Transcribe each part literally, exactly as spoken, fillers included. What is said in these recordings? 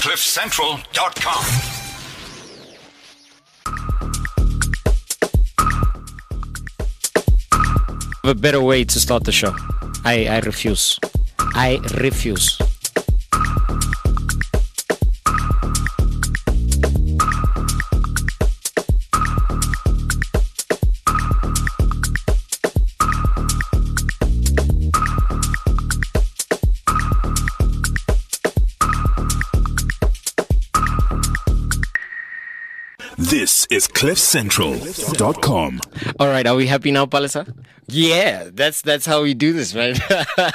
cliff central dot com. A better way to start the show. I, I refuse. I refuse. This is cliff central dot com. All right, are we happy now, Palisa? Yeah, that's that's how we do this, man.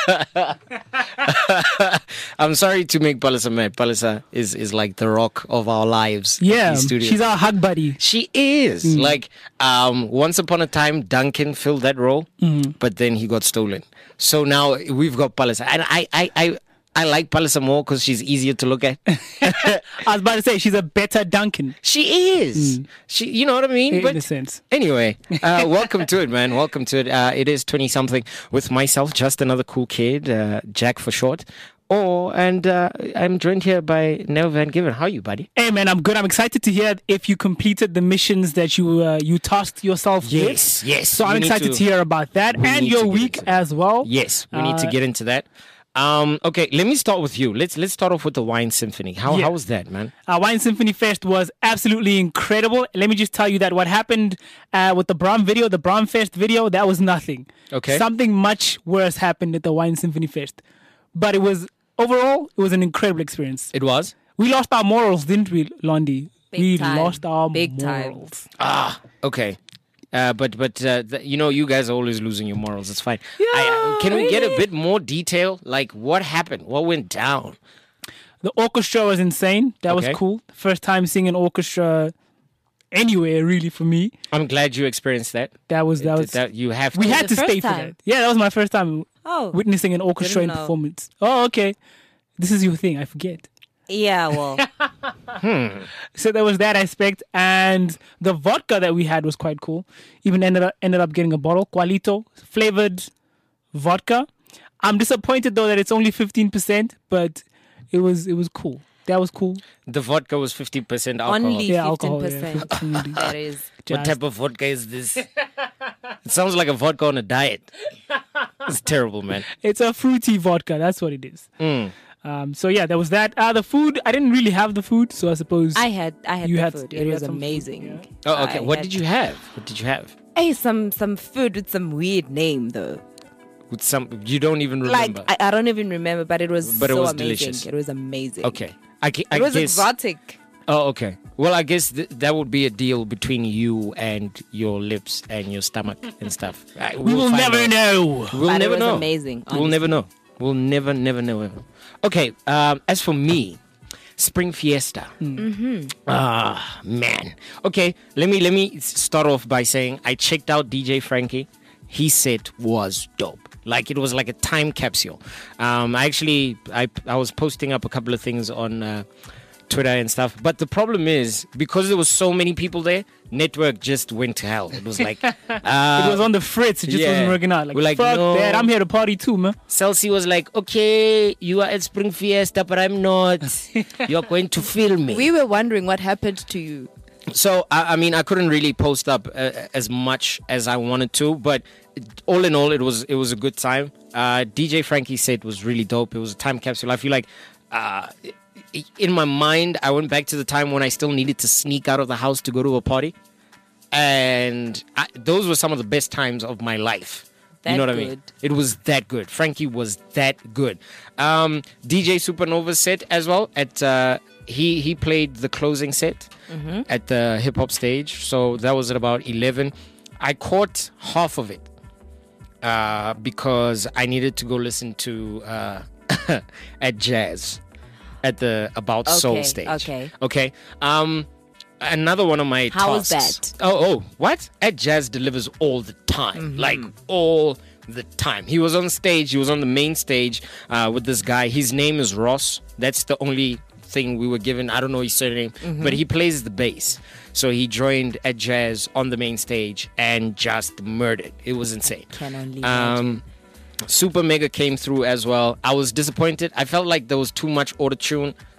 I'm sorry to make Palisa mad. Palisa is, is like the rock of our lives. Yeah, in the studio. she's our hug buddy. She is. Mm. Like, um, once upon a time, Duncan filled that role, mm. but then he got stolen. So now we've got Palisa. And I, I, I, I like Palisa more because she's easier to look at. I was about to say, she's a better Duncan. She is. Mm. She, you know what I mean? In, but in a sense. Anyway, uh, welcome to it, man. Welcome to it. Uh, it is twenty-something with myself, just another cool kid, uh, Jack for short. Oh, and uh, I'm joined here by Nell Van Given. How are you, buddy? Hey, man, I'm good. I'm excited to hear if you completed the missions that you uh, you tasked yourself yes, with. Yes, So I'm excited to, to hear about that and your week as well. Yes, we uh, need to get into that. Um, okay, let me start with you. Let's let's start off with the Wine Symphony. How yeah. how was that, man? Uh, Wine Symphony Fest was absolutely incredible. Let me just tell you that what happened uh, with the Bram video, the Bram Fest video, that was nothing. Okay. Something much worse happened at the Wine Symphony Fest. But it was, overall, it was an incredible experience. It was? We lost our morals, didn't we, Londi? Big we time. lost our Big morals. Time. Ah, okay. Uh, but but uh, th- you know, you guys are always losing your morals. It's fine. Yeah, I, uh, can we really? get a bit more detail? Like, what happened? What went down? The orchestra was insane. That okay. was cool. First time seeing an orchestra anywhere, really, for me. I'm glad you experienced that. That was that was. That you have. To. We had to stay time. for that. Yeah, that was my first time oh, witnessing an orchestra in performance. Oh, okay. This is your thing. I forget. Yeah, well. hmm. So there was that aspect, and the vodka that we had was quite cool. Even ended up ended up getting a bottle, Qualito flavored vodka. I'm disappointed though that it's only fifteen percent, but it was it was cool. That was cool. The vodka was fifty percent alcohol. Only yeah, fifteen alcohol, percent. Yeah, that is. What type of vodka is this? It sounds like a vodka on a diet. It's terrible, man. It's a fruity vodka. That's what it is. Mm. Um, so yeah, there was that. Uh, the food, I didn't really have the food, so I suppose I had I had you the had, food. yeah, It you was had some amazing. food, yeah. Oh, okay. I What had- did you have? What did you have? Hey, some some food with some weird name though. With some you don't even remember. Like I, I don't even remember, but it was But it so was amazing. delicious. It was amazing. Okay. I, ca- I It was guess. exotic. Oh, okay. Well, I guess th- that would be a deal between you and your lips and your stomach and stuff. Uh, We we'll will find never out. know. We'll But never it was know. amazing. We'll honestly. never know. We'll never, never, never. Okay. Um, as for me, Spring Fiesta. Mm-hmm. Ah, man. Okay. Let me let me start off by saying I checked out D J Frankie. His set was dope. Like it was like a time capsule. Um, I actually I I was posting up a couple of things on uh, Twitter and stuff. But the problem is because there was so many people there, network just went to hell. It was like uh, It was on the fritz. It just yeah. wasn't working out. Like, We're like, fuck no. that. I'm here to party too, man. Celsi was like, okay, you are at Spring Fiesta, but I'm not. You're going to film me. We were wondering what happened to you. So, I, I mean, I couldn't really post up uh, as much as I wanted to, but all in all, it was it was a good time. Uh, D J Frankie set was really dope. It was a time capsule. I feel like uh, in my mind, I went back to the time when I still needed to sneak out of the house to go to a party. And I, those were some of the best times of my life. That you know what good. I mean? It was that good. Frankie was that good. Um, D J Supernova set as well. At uh, he he played the closing set Mm-hmm. at the hip hop stage. So that was at about eleven. I caught half of it uh, because I needed to go listen to uh, at Jazz at the About Soul Okay, stage. okay. Okay. Um, another one of my How was tasks. that? Oh, oh, what? At Jazz delivers all the time, Mm-hmm. like all the time. He was on stage. He was on the main stage uh, with this guy. His name is Ross. That's the only thing we were given. I don't know his surname, Mm-hmm. but he plays the bass. So he joined at Jazz on the main stage and just murdered. It was insane. Can only imagine. Um, Super Mega came through as well. I was disappointed. I felt like there was too much auto-tune.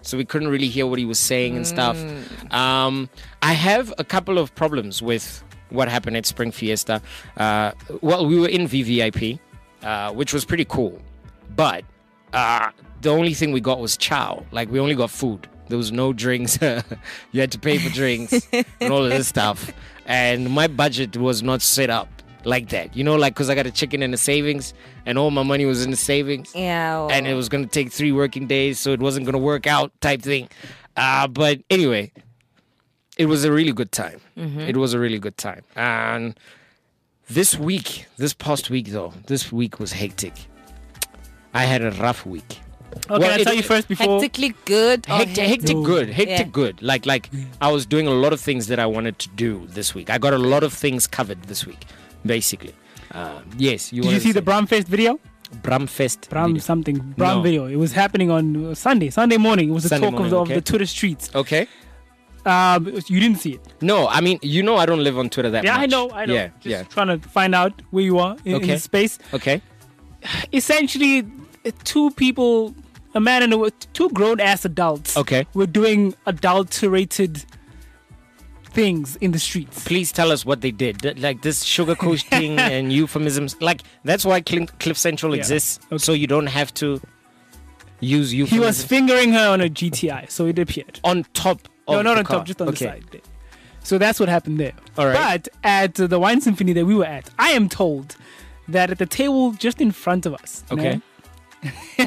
so we couldn't really hear what he was saying and stuff. Um, I have a couple of problems with what happened at Spring Fiesta. Uh, well, we were in V V I P, uh, which was pretty cool, but uh, the only thing we got was chow. Like, we only got food. There was no drinks. You had to pay for drinks and all of this stuff. And my budget was not set up like that. You know, like, because I got a chicken and a savings, and all my money was in the savings. Yeah. And it was going to take three working days, so it wasn't going to work out type thing. Uh, but anyway, it was a really good time. Mm-hmm. It was a really good time. And this week, this past week, though, this week was hectic. I had a rough week. Okay, Well, I'll it- tell you first before. Hectically good. Or Hectic, hectic No. good, hectic Yeah. good. Like, like I was doing a lot of things that I wanted to do this week. I got a lot of things covered this week, basically. Uh, yes, you Did you wanted see to the Bramfest video? say- Bramfest? Bram video. something. Bram No. video. It was happening on uh, Sunday. Sunday morning. It was the Sunday talk morning, of, the, okay. of the Twitter streets. Okay. Um, you didn't see it. No, I mean, you know, I don't live on Twitter that Yeah, much. I know. I know. Yeah, Just yeah. trying to find out where you are in, in Okay. the space. Okay. Essentially, uh, two people, a man and a two grown ass adults, Okay. were doing adulterated things in the streets. Please tell us what they did. Th- Like this sugarcoating and euphemisms. Like, that's why Cl- Cliff Central Yeah. exists. Okay. So you don't have to use He euphemisms. was fingering her on a G T I, so it appeared. on top of No, not the on car. top, just on Okay. the side. There. So that's what happened there. All right. But at uh, the wine symphony that we were at, I am told that at the table just in front of us, Okay. no,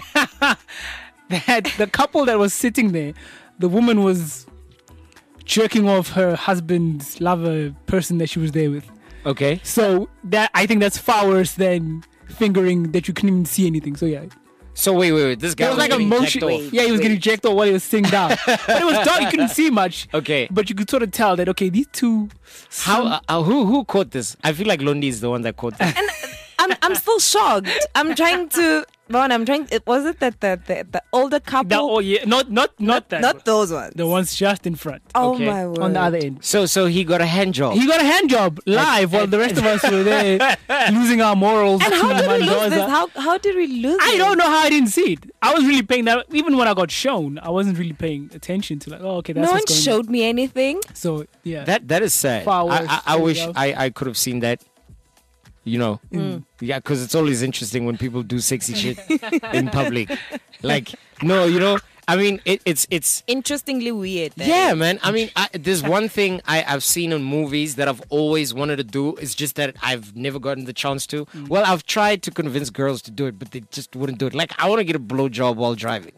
that the couple that was sitting there, the woman was jerking off her husband's lover person that she was there with. Okay. So that I think that's far worse than fingering that you couldn't even see anything. So yeah, So wait, wait, wait. This guy it was like a getting motion. jacked off. Yeah, he was Wait. getting jacked off while he was sitting down, but it was dark. You couldn't see much. Okay. But you could sort of tell that okay, these two. How? Uh, uh, who? Who caught this? I feel like Londi is the one that caught this. I'm I'm still shocked. I'm trying to. Ron, I'm trying. It was it that the, the the older couple? That, oh yeah, not not not that. Not one. those ones. The ones just in front. Oh Okay. my word. On the other end. So, so he got a hand job. He got a hand job live while the rest of us were there losing our morals. And how to did we lose Mendoza. this? How how did we lose I it? don't know how I didn't see it. I was really paying that. Even when I got shown, I wasn't really paying attention to like, oh, okay, that's No one what's going showed me anything. on. So yeah, That that is sad. Far I, worse. I, I There you wish go. I, I could have seen that. You know, yeah, because it's always interesting when people do sexy shit in public. Like, no, you know, I mean, it, it's it's Interestingly weird. that yeah, is. man. I mean, I, there's one thing I, I've seen in movies that I've always wanted to do. It's just that I've never gotten the chance to. Well, I've tried to convince girls to do it, but they just wouldn't do it. Like, I want to get a blowjob while driving.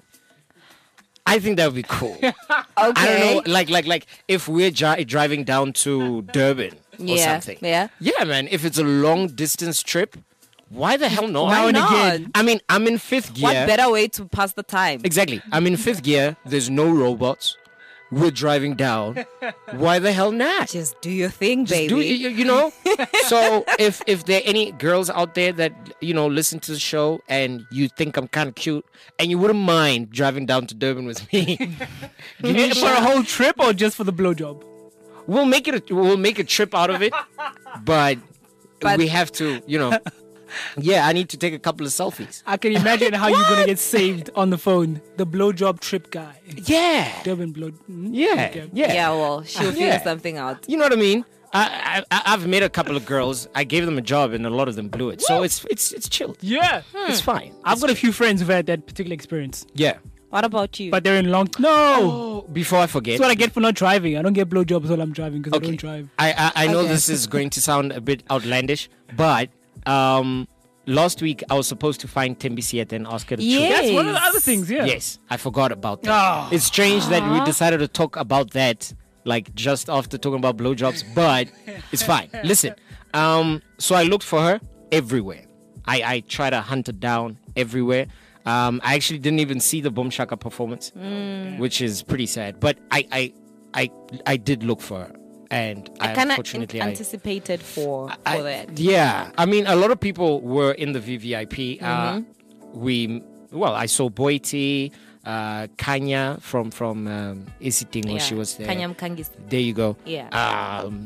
I think that would be cool. Okay. I don't know, like, like, like if we're dri- driving down to Durban or Yeah, something. yeah. Yeah, man. If it's a long distance trip, why the hell not? Now Why and not? again. I mean, I'm in fifth gear. What better way to pass the time? Exactly. I'm in fifth gear. There's no robots. We're driving down. Why the hell not? Just do your thing, Just baby. do it, you, you know. So if if there are any girls out there that you know listen to the show and you think I'm kind of cute and you wouldn't mind driving down to Durban with me, give me a for a shout. whole trip or just for the blowjob? We'll make it. A, we'll make a trip out of it, but, But- we have to. You know. Yeah, I need to take a couple of selfies. I can imagine how you're gonna get saved on the phone. The blowjob trip guy, Yeah. Durban blow. mm, Yeah. okay. Yeah. yeah, well, she'll figure Yeah. something out. You know what I mean? I, I I've met a couple of girls. I gave them a job, and a lot of them blew it. So it's it's it's chilled. Yeah. It's fine. I've got a few friends who've had that particular experience, Yeah. What about you? but they're in long. No, Oh, before I forget, that's what I get for not driving. I don't get blowjobs while I'm driving because I Okay. don't drive. I I, I know Okay. this is going to sound a bit outlandish, but um, last week I was supposed to find Tembisiet and ask her the Yeah. truth. That's one of the Yes. other things. Yeah. Yes, I forgot about that. Oh. It's strange that we decided to talk about that like just after talking about blowjobs, but it's fine. Listen, um, so I looked for her everywhere. I, I tried to hunt her down everywhere. Um, I actually didn't even see the Boom Shaka performance, which is pretty sad. But I, I, I, I did look for her, and I, I kind of unfortunately I, anticipated for for I- that. Yeah, I mean, a lot of people were in the V V I P. Uh, Mm-hmm. we, well, I saw Boiti, uh, Kanya from from um, Isitingo. She was there. Kanyam Kangis. There you go. Yeah. Um,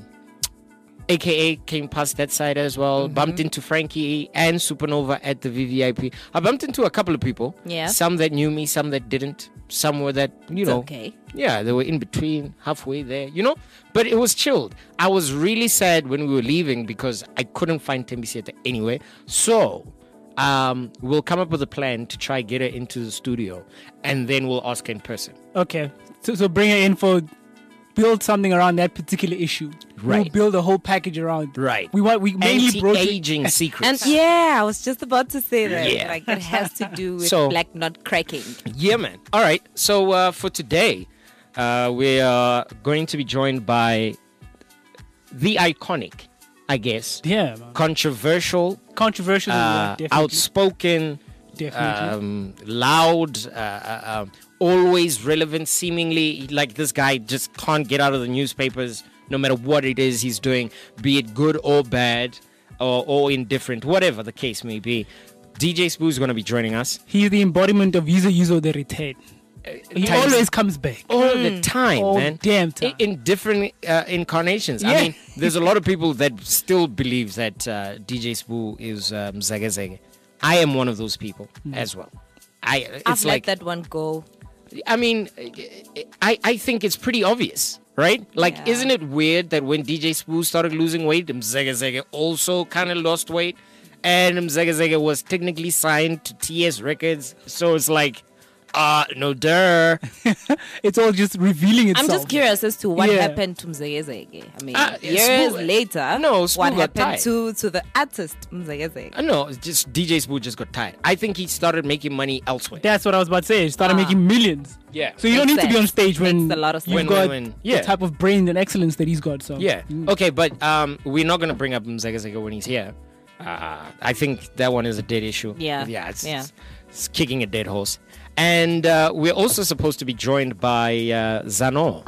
A K A came past that side as well. Mm-hmm. Bumped into Frankie and Supernova at the V V I P. I bumped into a couple of people. Yeah. Some that knew me, some that didn't. somewhere that, you It's know, okay. yeah, they were in between, halfway there, you know, but it was chilled. I was really sad when we were leaving because I couldn't find Tembisieta anywhere. So um, we'll come up with a plan to try get her into the studio, and then we'll ask her in person. Okay. So, so bring her in for build something around that particular issue. We'll Right. build a whole package around. Right. We want we mainly brought you- Anti-aging secrets. And yeah, I was just about to say that. Yeah. Like it has to do with So- black not cracking. Yeah, man. All right. So uh, for today, uh, we are going to be joined by the iconic, I guess, Yeah, man. controversial, Controversial. yeah, uh, definitely. outspoken, Definitely. um, loud, uh, uh, um, always relevant, seemingly like this guy just can't get out of the newspapers no matter what it is he's doing, be it good or bad or, or indifferent, whatever the case may be. D J Spoo is going to be joining us He's the embodiment of user user the retired. He times- always comes back. all the time, All man. damn I- time. In different uh, incarnations. I Yeah. mean, there's a lot of people that still believe that uh, D J Spoo is um, Zege Zege. I am one of those people as well. I it's I've like let that one go. I mean, I, I think it's pretty obvious, right? Like, Yeah. isn't it weird that when D J Spoo started losing weight, Mzege Zege also kind of lost weight, and Mzege Zege was technically signed to T S Records, so it's like, uh, no duh. It's all just revealing itself. I'm just curious as to what Yeah. happened to Mzege Zege. I mean, Uh, years Spoo- later, No, Spoo what got happened tired. to, to the artist Mzege Zege? Uh, no, it's just D J Spoo just got tired. I think he started making money elsewhere. That's what I was about to say. He started Ah. making millions. Yeah. So you don't Makes need to be on sense. stage when Makes a lot of you've When- got when- when- yeah. the type of brain and excellence that he's got. So Yeah. Mm. Okay, but um, we're not gonna bring up Mzege Zege when he's here. Uh, I think that one is a dead issue. Yeah. Yeah. It's, Yeah. it's, it's kicking a dead horse. And uh, we're also supposed to be joined by uh, Zano,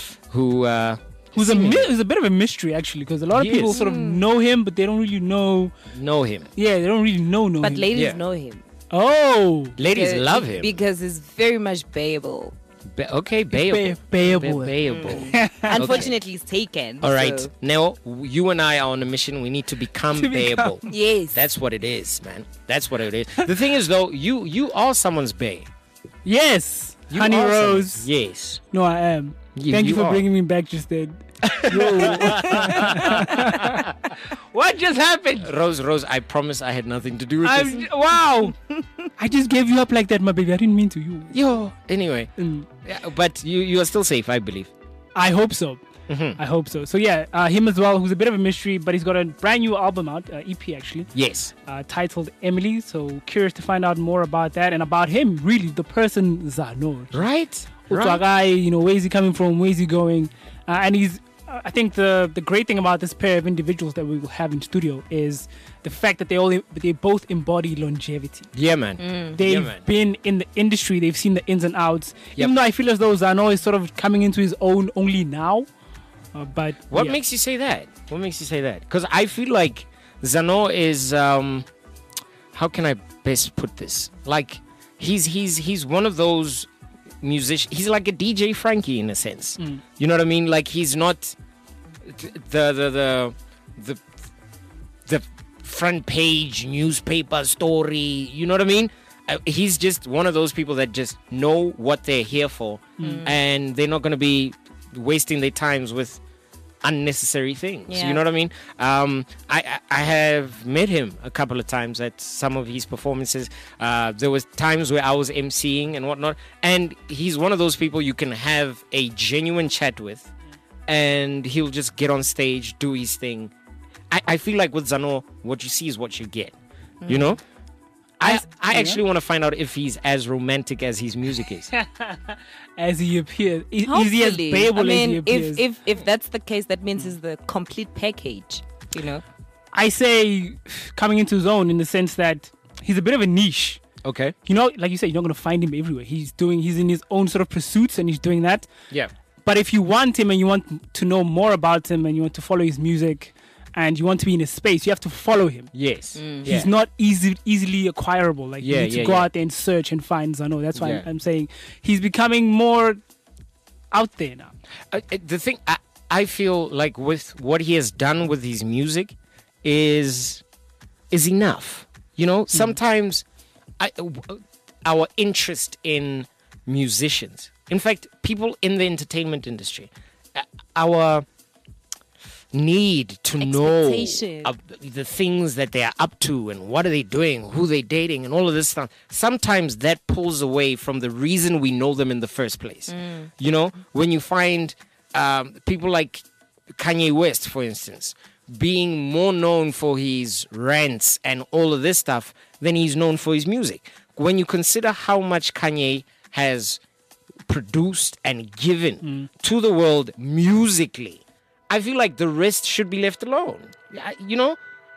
who uh, Who's a seemingly mi- who's a bit of a mystery actually, because a lot of He people is. sort of know him, but they don't really know. know him. Yeah, they don't really know know But him. ladies Yeah. know him. Oh, Ladies Because- love him. because he's very much bayable. Ba- okay, bayable. Bay- bayable. Bayable. Unfortunately, he's taken. All right. so- Now, you and I are on a mission. We need to become To become- bayable. Yes. That's what it is, man. That's what it is. The thing is, though, you you are someone's bae. Yes, You Honey are Rose. someone's- Yes. No, I am. You- Thank you, you for are. bringing me back just then. Yo. What just happened? Rose, Rose, I promise I had nothing to do with I'm, this. wow. I just gave you up like that, my baby. I didn't mean to you. Yo. Anyway, Mm. yeah, but you you are still safe, I believe. I hope so. Mm-hmm. I hope so. So yeah, uh, him as well, who's a bit of a mystery, but he's got a brand new album out, uh, E P actually, Yes. uh, titled Emily. So curious to find out more about that and about him, really, the person Zano. Right. Right. Right. guy, you know, where's he coming from? Where's he going? Uh, and he's, uh, I think the the great thing about this pair of individuals that we will have in studio is the fact that they all they both embody longevity. Yeah, man. They've Yeah, man. been in the industry. They've seen the ins and outs. Yep. Even though I feel as though Zano is sort of coming into his own only now. Uh, but What yeah. makes you say that? What makes you say that? Because I feel like Zano is um, how can I best put this? Like he's he's he's one of those musicians. He's like a D J Frankie in a sense. Mm. You know what I mean? Like he's not the the the the the front page newspaper story. You know what I mean? Uh, he's just one of those people that just know what they're here for, and they're not going to be wasting their times with unnecessary things. Yeah. You know what I mean? Um, I, I I have met him a couple of times at some of his performances. Uh, there was times where I was emceeing and whatnot, and he's one of those people you can have a genuine chat with, and he'll just get on stage, do his thing. I, I feel like with Zano, what you see is what you get. You know? I, As- I yeah. actually want to find out if he's as romantic as his music is. as he appears, is, is he as Hopefully. payable I mean, as he appears? if, if if that's the case, that means it's the complete package. You know. I say coming into his own in the sense that he's a bit of a niche. Okay. You know, like you said, you're not going to find him everywhere. He's doing, he's in his own sort of pursuits and he's doing that. Yeah. But if you want him and you want to know more about him and you want to follow his music and you want to be in his space, you have to follow him. Yes. He's not easy, easily acquirable. Like Yeah, you need to yeah, go yeah. out there and search and find Zano. That's why Yeah. I'm, I'm saying he's becoming more out there now. Uh, uh, the thing I, I feel like with what he has done with his music is is enough. You know, sometimes I, w- our interest in musicians, in fact, people in the entertainment industry, uh, our need to know Expectation. uh, the things that they are up to and what are they doing, who they dating, and all of this stuff. Sometimes that pulls away from the reason we know them in the first place. You know, when you find um, people like Kanye West, for instance, being more known for his rants and all of this stuff than he's known for his music. When you consider how much Kanye has produced and given mm. to the world musically, I feel like the rest should be left alone. You know,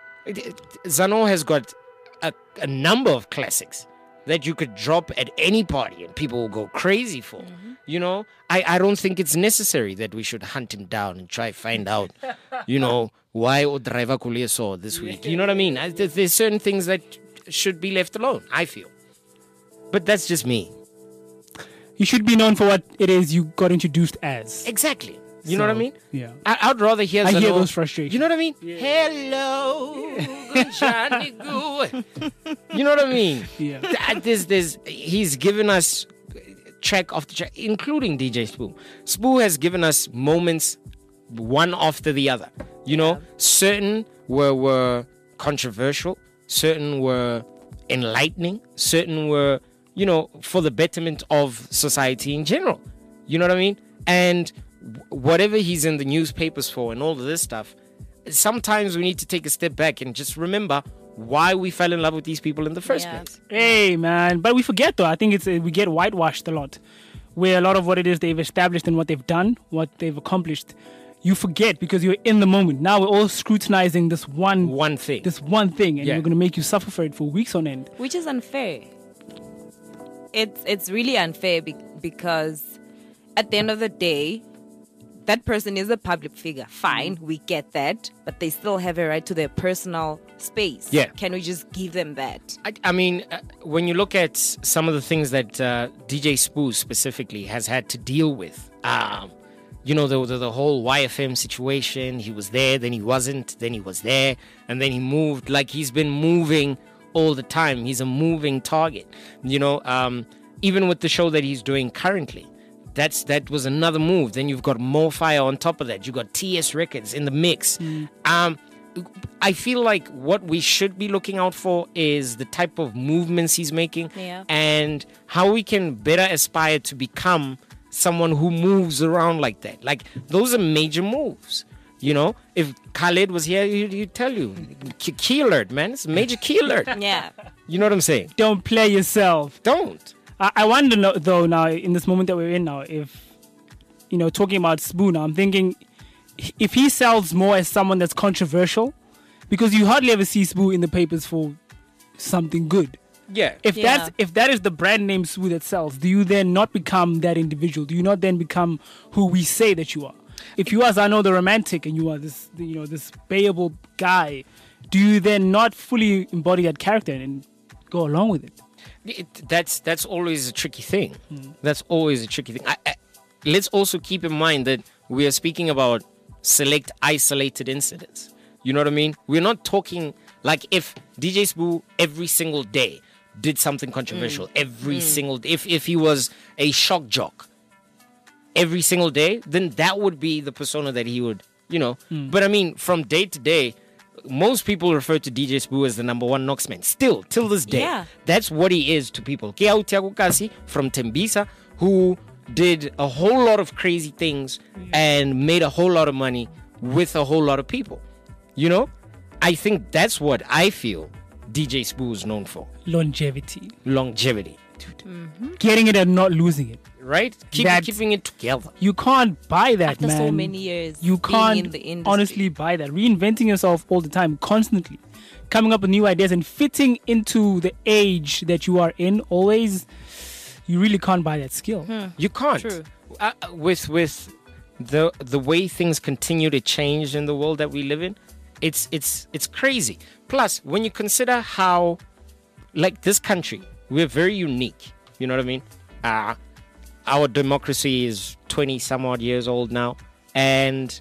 Zano has got a, a number of classics that you could drop at any party and people will go crazy for. Mm-hmm. You know, I, I don't think it's necessary that we should hunt him down and try find out, you know, why Odraiva Kulia saw this week. You know what I mean? I, there's certain things that should be left alone, I feel. But that's just me. You should be known for what it is you got introduced as. Exactly. You so, know what I mean? Yeah. I, I'd rather hear. I Zano, hear those frustrations. You know what I mean? Yeah. Hello, good Johnny good. You know what I mean? Yeah. There's, there's, he's given us track after track, including D J Spoo. Spoo has given us moments, one after the other. You know, yeah. certain were were controversial, certain were enlightening, certain were, you know, for the betterment of society in general. You know what I mean? And whatever he's in the newspapers for and all of this stuff, sometimes we need to take a step back and just remember why we fell in love with these people in the first yeah. place. Hey, man. But we forget, though. I think it's uh, we get whitewashed a lot, where a lot of what it is they've established and what they've done, what they've accomplished, you forget because you're in the moment. Now we're all scrutinizing this one one thing, this one thing, and yeah. we're going to make you suffer for it for weeks on end. Which is unfair. It's it's really unfair be- because at the end of the day, that person is a public figure. Fine, we get that, but they still have a right to their personal space. Yeah. Can we just give them that? I, I mean, uh, when you look at some of the things that uh, D J Spoo specifically has had to deal with, um, you know, the, the the whole Y F M situation. He was there, then he wasn't, then he was there, and then he moved. Like he's been moving all the time. He's a moving target. You know, um, even with the show that he's doing currently. That's that was another move. Then you've got Mo Fire on top of that. You got T S Records in the mix. Mm. Um, I feel like what we should be looking out for is the type of movements he's making, yeah. and how we can better aspire to become someone who moves around like that. Like those are major moves. You know, if Khaled was here, he'd, he'd tell you, key, key alert, man. It's a major key alert. Yeah. You know what I'm saying? Don't play yourself. Don't. I wonder, though, now, in this moment that we're in now, if, you know, talking about Spoo now, I'm thinking if he sells more as someone that's controversial, because you hardly ever see Spoo in the papers for something good. Yeah. If yeah. that's if that is the brand name Spoo that sells, do you then not become that individual? Do you not then become who we say that you are? If you are Zano the romantic and you are this, you know, this payable guy, do you then not fully embody that character and go along with it? It, that's that's always a tricky thing. Mm. That's always a tricky thing. I, I, let's also keep in mind that we are speaking about select isolated incidents. You know what I mean? We're not talking like if D J Spoo every single day did something controversial. Mm. Every mm. single day. If, if he was a shock jock every single day, then that would be the persona that he would, you know. Mm. But I mean, from day to day, most people refer to D J Spoo as the number one Knoxman. Still, till this day. Yeah. That's what he is to people. Kiau Tiago Kasi from Tembisa, who did a whole lot of crazy things and made a whole lot of money with a whole lot of people. You know? I think that's what I feel D J Spoo is known for. Longevity. Longevity. Mm-hmm. Getting it and not losing it. Right? Keep, keeping it together. You can't buy that, After man. so many years. You can't in the industry. honestly buy that. Reinventing yourself all the time, constantly. Coming up with new ideas and fitting into the age that you are in always, you really can't buy that skill. Hmm. You can't. True. Uh, with with the the way things continue to change in the world that we live in, it's it's it's crazy. Plus, when you consider how, like this country, we're very unique. You know what I mean? Uh, our democracy is twenty some odd years old now. And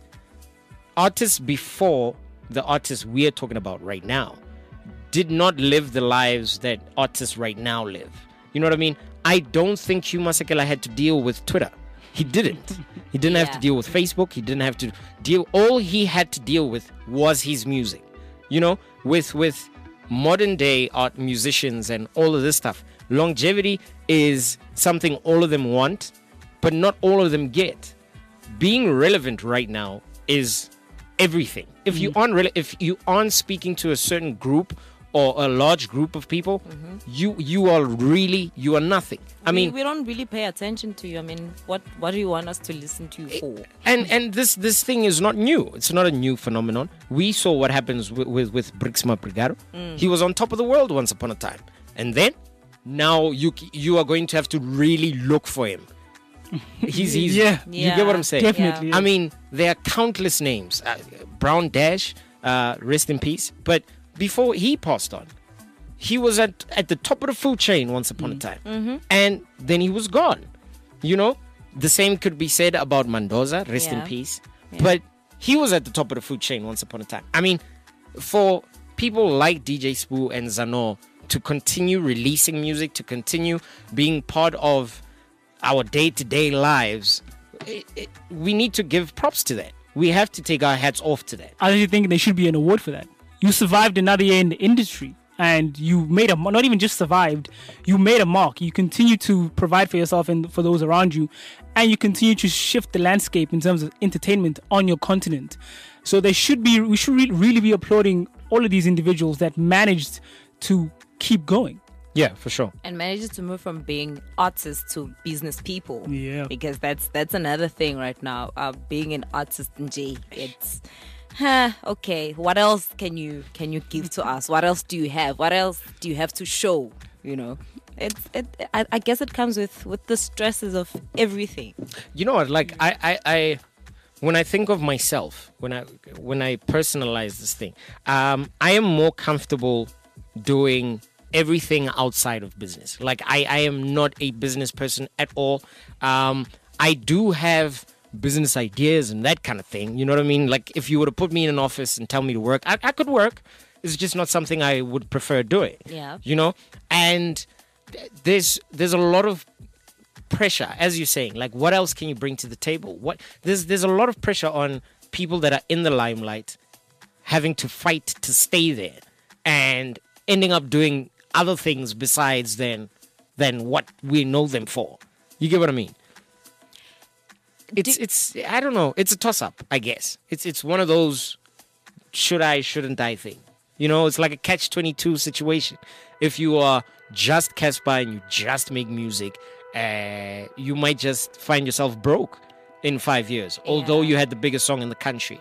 artists before the artists we're talking about right now did not live the lives that artists right now live. You know what I mean? I don't think Hugh Masekela had to deal with Twitter. He didn't. He didn't have to Yeah. deal with Facebook. He didn't have to deal. All he had to deal with was his music. You know, with with modern day art musicians and all of this stuff, longevity is something all of them want, but not all of them get. Being relevant right now is everything. If you aren't rele- if you aren't speaking to a certain group or a large group of people, Mm-hmm. you you are really you are nothing. I we, mean, we don't really pay attention to you. I mean, what what do you want us to listen to you for? and and this this thing is not new. It's not a new phenomenon. We saw what happens with with, with Brixma Brigado. Mm. He was on top of the world once upon a time, and then now you you are going to have to really look for him. He's he's Yeah. You get what I'm saying? Definitely. I mean, there are countless names. Uh, Brown Dash, uh, rest in peace. But before he passed on, he was at, at the top of the food chain once upon a time. Mm-hmm. And then he was gone. You know, the same could be said about Mendoza, rest in Yeah. peace. Yeah. But he was at the top of the food chain once upon a time. I mean, for people like D J Spoo and Zano to continue releasing music, to continue being part of our day-to-day lives, it, it, we need to give props to that. We have to take our hats off to that. I actually think there should be an award for that. You survived another year in the industry, and you made a not even just survived, you made a mark. You continue to provide for yourself and for those around you, and you continue to shift the landscape in terms of entertainment on your continent. So there should be we should re- really be applauding all of these individuals that managed to keep going. Yeah, for sure. And manages to move from being artists to business people. Yeah. Because that's that's another thing right now. Uh, being an artist in J, it's huh, okay. What else can you can you give to us? What else do you have? What else do you have to show? You know, it's it. I, I guess it comes with with the stresses of everything. You know what? Like I, I, I, when I think of myself, when I when I personalize this thing, um, I am more comfortable doing everything outside of business. Like I, I am not a business person at all. Um, I do have business ideas and that kind of thing. You know what I mean? Like if you were to put me in an office and tell me to work, I, I could work. It's just not something I would prefer doing. Yeah. You know, and th- there's there's a lot of pressure, as you're saying. Like, what else can you bring to the table? What there's there's a lot of pressure on people that are in the limelight, having to fight to stay there, and ending up doing other things besides than than what we know them for. You get what I mean? It's Do- it's I don't know. It's a toss up, I guess. It's it's one of those should I shouldn't I thing. You know, it's like a catch twenty-two situation. If you are just Casper and you just make music, uh, you might just find yourself broke in five years. Although Yeah. you had the biggest song in the country.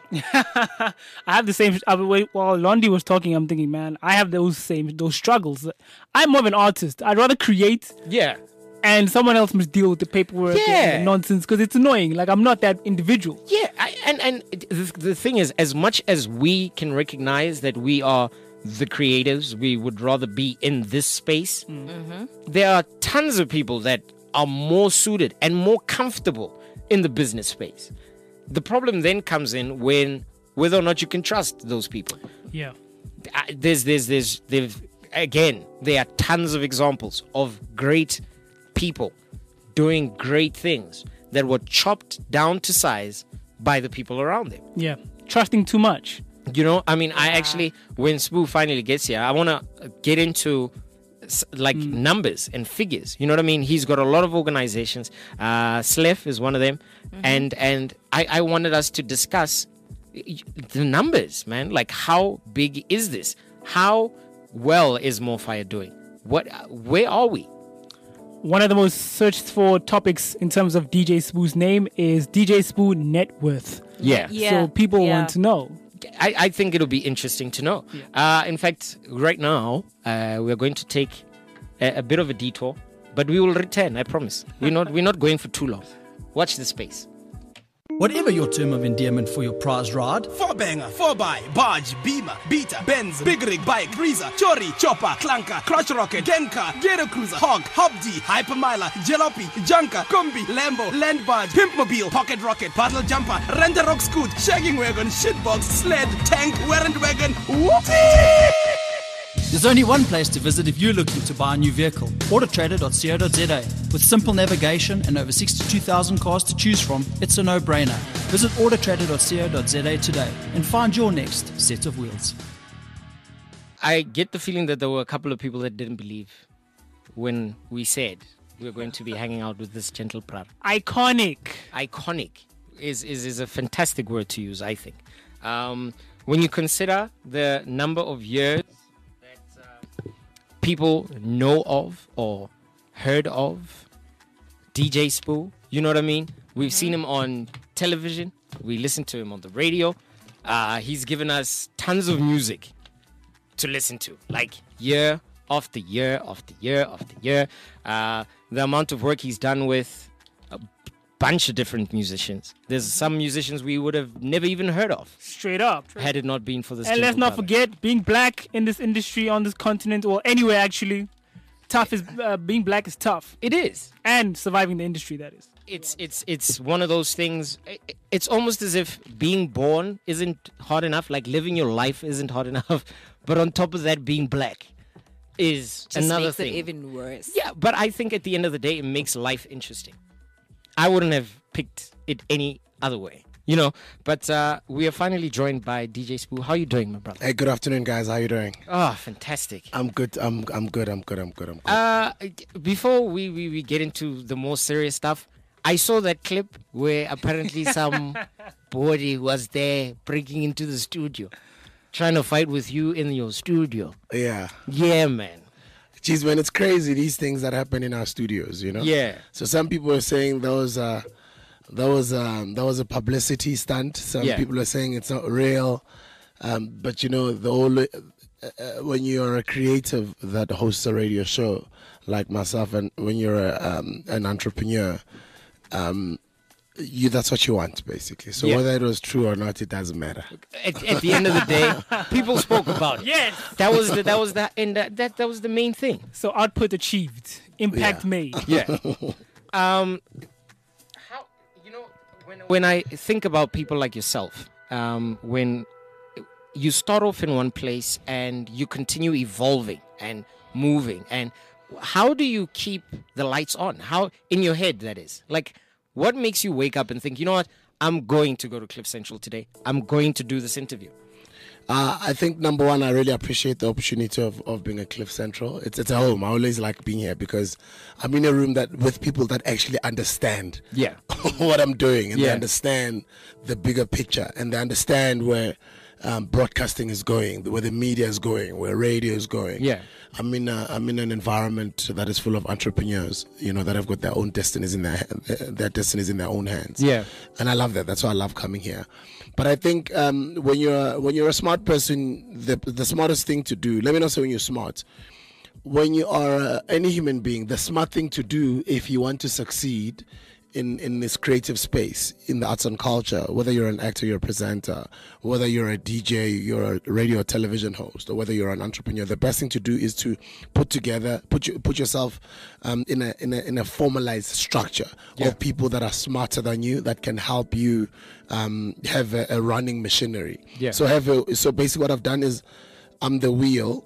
I have the same. I, wait, while Londi was talking, I'm thinking, man, I have those same those struggles. I'm more of an artist. I'd rather create, Yeah. and someone else must deal with the paperwork Yeah. and the nonsense because it's annoying. Like I'm not that individual. Yeah, I, and and the, the thing is, as much as we can recognize that we are the creatives, we would rather be in this space. There are tons of people that are more suited and more comfortable in the business space. The problem then comes in when whether or not you can trust those people. Yeah. Uh, There's, there's, there's, there's again, there are tons of examples of great people doing great things that were chopped down to size by the people around them. Yeah. Trusting too much. You know, I mean, I actually, when Spoo finally gets here, I want to get into s- like numbers and figures. You know what I mean? He's got a lot of organizations. Uh, Slef is one of them. And and I, I wanted us to discuss y- the numbers, man. Like, how big is this? How well is Morfire doing? What? Where are we? One of the most searched for topics in terms of D J Spoo's name is D J Spoo net worth. Yeah. Yeah. So people yeah. want to know. I, I think it'll be interesting to know. Uh, in fact, right now, uh, we're going to take a, a bit of a detour, but we will return, I promise. We're not, we're not going for too long. Watch the space. Whatever your term of endearment for your prize rod, Four banger, four by, barge, beamer, beater, Benz, big rig, bike, breezer, chori, chopper, clanker, crotch rocket, genka, ghetto cruiser, hog, hobdy, hypermiler, jalopy, junker, combi, lambo, land barge, pimpmobile, pocket rocket, paddle jumper, renter rock scoot, shagging wagon, shitbox, sled, tank, warrant wagon, whoopee! There's only one place to visit if you're looking to buy a new vehicle, autotrader dot co dot za. With simple navigation and over sixty-two thousand cars to choose from, it's a no-brainer. Visit autotrader dot co dot za today and find your next set of wheels. I get the feeling that there were a couple of people that didn't believe when we said we were going to be hanging out with this gentle prar. Iconic. Iconic is, is, is a fantastic word to use, I think. Um, when you consider the number of years that uh, people know of or heard of D J Sbu, you know what I mean? We've mm-hmm. seen him on television. We listen to him on the radio. Uh, he's given us tons of music to listen to, like year after year after year after year. Uh, the amount of work he's done with a bunch of different musicians. There's some musicians we would have never even heard of. Straight up. Had it not been for this. And let's not brother. forget, being black in this industry, on this continent, or anywhere actually, tough is uh, being black is tough. It is. And surviving the industry, that is. It's it's it's one of those things. It's almost as if being born isn't hard enough, like living your life isn't hard enough, but on top of that, being black is Just another makes thing. it even worse. Yeah, but I think at the end of the day, it makes life interesting. I wouldn't have picked it any other way, you know. But uh, we are finally joined by D J Sbu. How are you doing, my brother? Hey, good afternoon, guys. How you doing? Oh, fantastic. I'm good. I'm I'm good. I'm good. I'm good. I'm good. Uh, before we, we, we get into the more serious stuff, I saw that clip where apparently some body was there breaking into the studio, trying to fight with you in your studio. Yeah. Yeah, man. Jeez, man, it's crazy, these things that happen in our studios, you know? Yeah. So some people are saying that was, uh, that was, um, that was a publicity stunt. Some Yeah. people are saying it's not real. Um, but, you know, the whole, uh, uh, when you're a creative that hosts a radio show like myself, and when you're a, um, an entrepreneur, um, you that's what you want, basically. So Yeah. whether it was true or not, it doesn't matter. At, at the end of the day, people spoke about it. Yes. That was the, that was the and that, that that was the main thing. So output achieved, impact Yeah. made. Yeah. um, how you know when when I think about people like yourself, um, when you start off in one place and you continue evolving and moving, and how do you keep the lights on? How in your head, that is, like, what makes you wake up and think, you know what, I'm going to go to Cliff Central today. I'm going to do this interview. Uh, I think, number one, I really appreciate the opportunity of, of being at Cliff Central. It's it's a home. I always like being here because I'm in a room that with people that actually understand Yeah. what I'm doing, and Yeah. they understand the bigger picture, and they understand where um, broadcasting is going, where the media is going, where radio is going. Yeah. I'm in a, I'm in an environment that is full of entrepreneurs, you know, that have got their own destinies in their their destinies in their own hands. Yeah. And I love that. That's why I love coming here. But I think um, when you're when you're a smart person, the the smartest thing to do. Let me not say when you're smart. When you are uh, any human being, the smart thing to do if you want to succeed in, in this creative space, in the arts and culture, whether you're an actor, you're a presenter, whether you're a D J, you're a radio or television host, or whether you're an entrepreneur, the best thing to do is to put together, put you, put yourself um, in a in a in a formalized structure Yeah. of people that are smarter than you, that can help you um, have a, a running machinery. Yeah. So have a, so basically, what I've done is I'm the wheel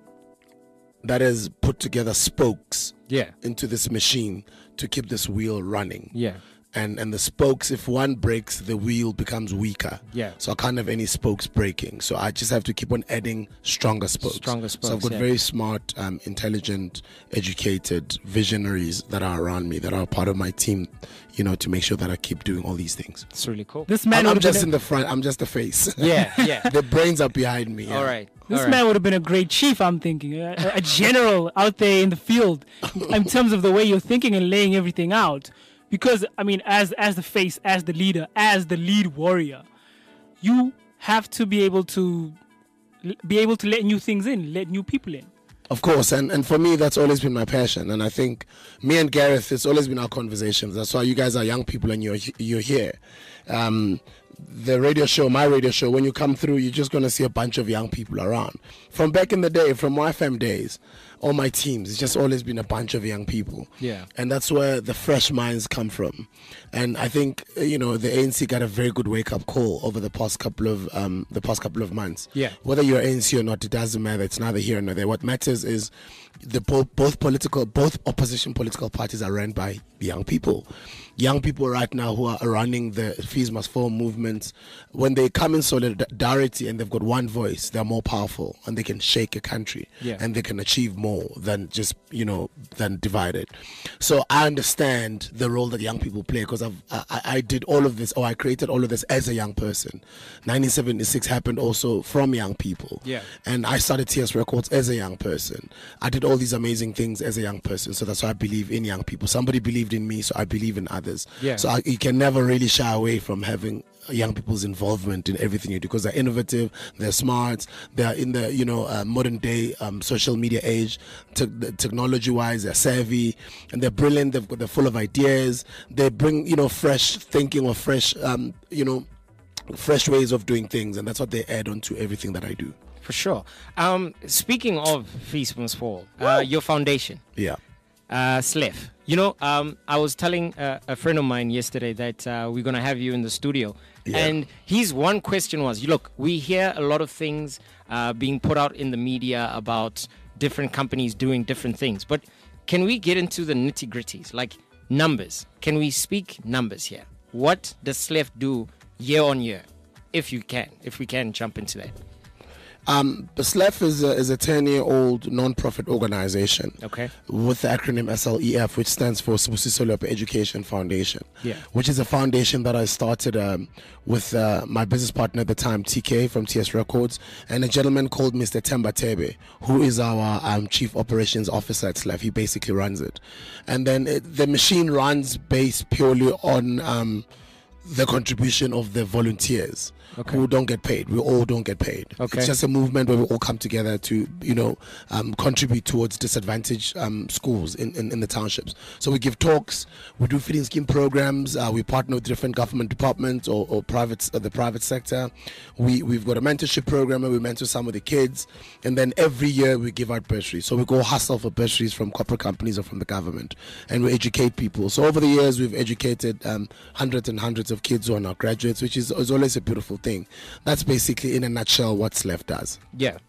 that has put together spokes Yeah. into this machine to keep this wheel running. Yeah. And and the spokes, if one breaks, the wheel becomes weaker. Yeah. So I can't have any spokes breaking. So I just have to keep on adding stronger spokes. Stronger So I've spokes, got yeah. very smart, um, intelligent, educated visionaries that are around me, that are part of my team, you know, to make sure that I keep doing all these things. It's really cool. This man I'm, would I'm have just been in the front. I'm just the face. Yeah, yeah. The brains are behind me. yeah. All right. a, this all right. man would have been a great chief. I'm thinking a, a general out there in the field, in terms of the way you're thinking and laying everything out. Because I mean, as as the face, as the leader, as the lead warrior, you have to be able to be able to let new things in, let new people in. Of course, and, and for me, that's always been my passion. And I think me and Gareth, it's always been our conversations. That's why you guys are young people and you're you're here. Um, the radio show, my radio show, when you come through, you're just going to see a bunch of young people around. From back in the day, from Y F M days, all my teams, it's just always been a bunch of young people. Yeah. And that's where the fresh minds come from. And I think, uh, you know, the A N C got a very good wake-up call over the past couple of um, the past couple of months. Yeah. Whether you're A N C or not, it doesn't matter. It's neither here nor there. What matters is the both, both political, both opposition political parties are run by young people. Young people right now who are running the Fees Must Fall movements, when they come in solidarity and they've got one voice, they're more powerful and they can shake a country Yeah. and they can achieve more than just, you know, than divided. So I understand the role that young people play because I've, I, I did all of this, or I created all of this as a young person. nineteen seventy-six happened also from young people. Yeah. And I started T S Records as a young person. I did all these amazing things as a young person. So that's why I believe in young people. Somebody believed in me, so I believe in others. Yeah. So I, you can never really shy away from having young people's involvement in everything you do because they're innovative, they're smart, they're in the, you know, uh, modern day um, social media age, te- technology wise, they're savvy and they're brilliant. They've got, they're full of ideas. They bring, you know, fresh thinking or fresh, um, you know, fresh ways of doing things, and that's what they add on to everything that I do. For sure. Um, speaking of Fees Must Fall, uh, your foundation, Yeah. uh, Slef. You know, um, I was telling uh, a friend of mine yesterday that uh, we're going to have you in the studio. Yeah. And his one question was, look, we hear a lot of things uh, being put out in the media about different companies doing different things. But can we get into the nitty gritties, like numbers? Can we speak numbers here? What does Slef do year on year? If you can, if we can jump into that. Um, Slef is a, is a ten-year-old non-profit organization. Okay. With the acronym S L E F, which stands for Sibusiso Leopa Education Foundation. Yeah. Which is a foundation that I started um, with uh, my business partner at the time, T K from T S Records, and a gentleman called Mister Temba Tebe, who is our um, chief operations officer at Slef. He basically runs it. And then it, the machine runs based purely on um, the contribution of the volunteers. Okay. Who don't get paid. We all don't get paid. Okay. It's just a movement where we all come together to, you know, um, contribute towards disadvantaged um, schools in, in, in the townships. So we give talks, we do feeding scheme programs, uh, we partner with different government departments or, or private, uh, the private sector. We, we've got a mentorship program where we mentor some of the kids. And then every year we give out bursaries. So we go hustle for bursaries from corporate companies or from the government. And we educate people. So over the years we've educated um, hundreds and hundreds of kids who are now graduates, which is, is always a beautiful thing. That's basically, in a nutshell, what Slef does. Yeah.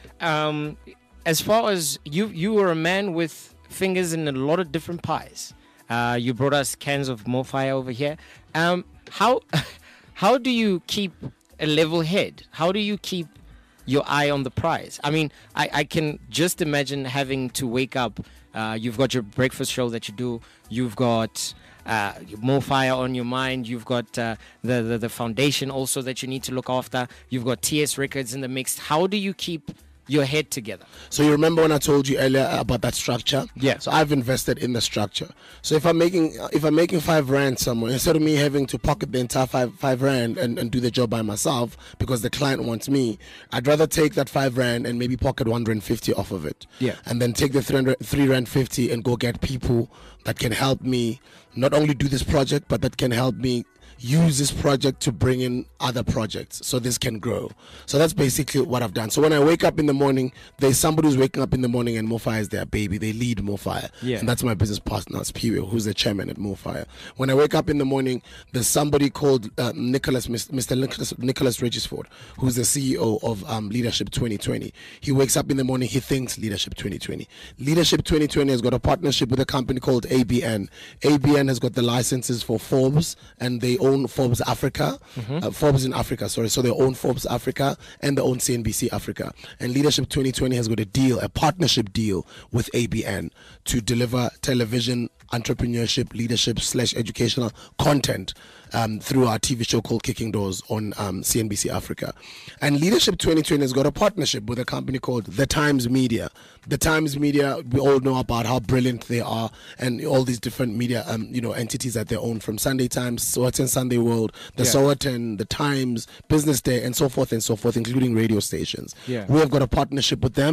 Um, as far as you, you were a man with fingers in a lot of different pies. Uh, you brought us cans of More Fire over here. Um, how, how do you keep a level head? How do you keep your eye on the prize? I mean, I, I can just imagine having to wake up. Uh, you've got your breakfast show that you do. You've got uh, More Fire on your mind. You've got uh, the, the the foundation also that you need to look after. You've got T S Records in the mix. How do you keep your head together? So you remember when I told you earlier about that structure? Yeah. So I've invested in the structure. So if I'm making if I'm making five rand somewhere, instead of me having to pocket the entire five five rand and, and do the job by myself because the client wants me, I'd rather take that five rand and maybe pocket one hundred fifty off of it. Yeah. And then take the three hundred, three rand fifty and go get people that can help me not only do this project, but that can help me use this project to bring in other projects so this can grow. So that's basically what I've done. So when I wake up in the morning, there's somebody who's waking up in the morning and More Fire is their baby. They lead More Fire. Yeah. And that's my business partner, Spiwe, who's the chairman at More Fire. When I wake up in the morning, there's somebody called uh, Nicholas, Mister Nicholas, Nicholas Regisford, who's the C E O of um, Leadership twenty twenty. He wakes up in the morning, he thinks Leadership twenty twenty. Leadership twenty twenty has got a partnership with a company called A B N. A B N has got the licenses for Forbes, and they own Forbes Africa, mm-hmm. uh, Forbes in Africa, sorry. So they own Forbes Africa and they own C N B C Africa. And Leadership twenty twenty has got a deal, a partnership deal with A B N to deliver television, entrepreneurship, leadership slash educational content um, through our T V show called Kicking Doors on um, C N B C Africa. And Leadership twenty twenty has got a partnership with a company called The Times Media. The Times Media, we all know about how brilliant they are, and all these different media, um, you know, entities that they own, from Sunday Times, Sowetan Sunday World, the Yeah. Sowetan, the Times, Business Day, and so forth and so forth, including radio stations. Yeah. We have got a partnership with them.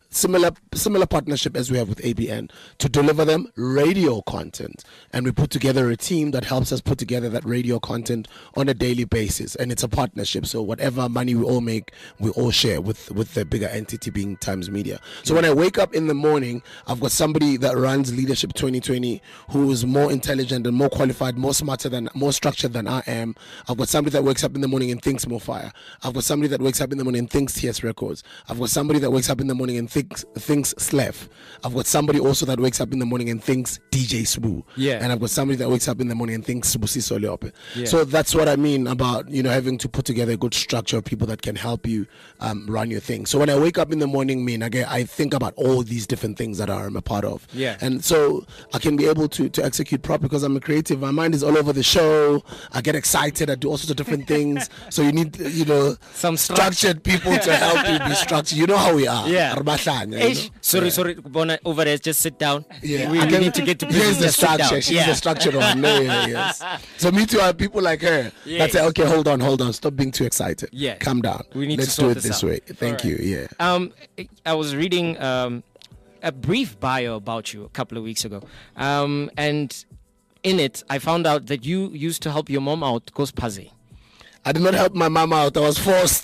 similar similar partnership as we have with A B N to deliver them radio content, and we put together a team that helps us put together that radio content on a daily basis, and it's a partnership. So whatever money we all make, we all share with with the bigger entity being Times Media. So when I wake up in the morning, I've got somebody that runs Leadership twenty twenty who is more intelligent and more qualified, more smarter than, more structured than I am. I've got somebody that wakes up in the morning and thinks More Fire. I've got somebody that wakes up in the morning and thinks T S Records. I've got somebody that wakes up in the morning and thinks thinks Slef. I've got somebody also that wakes up in the morning and thinks D J Sbu. Yeah. And I've got somebody that wakes up in the morning and thinks Sibusiso Leope. Yeah. So that's what I mean about, you know, having to put together a good structure of people that can help you um, run your thing. So when I wake up in the morning, mean I get, I think about all these different things that I'm a part of. Yeah. And so I can be able to to execute properly because I'm a creative. My mind is all over the show. I get excited. I do all sorts of different things. So you need, you know, Some structured people to help you be structured. You know how we are. Yeah. Rabahlanya, you Eish, know? sorry, Yeah. sorry, Bona, over there, just sit down. Yeah, we, I we can- need to get to Here's business. the Just sit down. structure. She's yeah. the structured one. No, yeah, yes. So me too. Are people like her that Yes. say, "Okay, hold on, hold on, stop being too excited. Yeah. Calm down. We need to Let's sort do it this this out." way. Thank All you. right. Yeah. Um, I was reading um, a brief bio about you a couple of weeks ago, um, and in it, I found out that you used to help your mom out, Kospaze. I did not help my mom out. I was forced.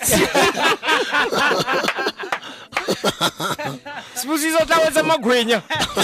Sibusiso Tlawenza Magwenya.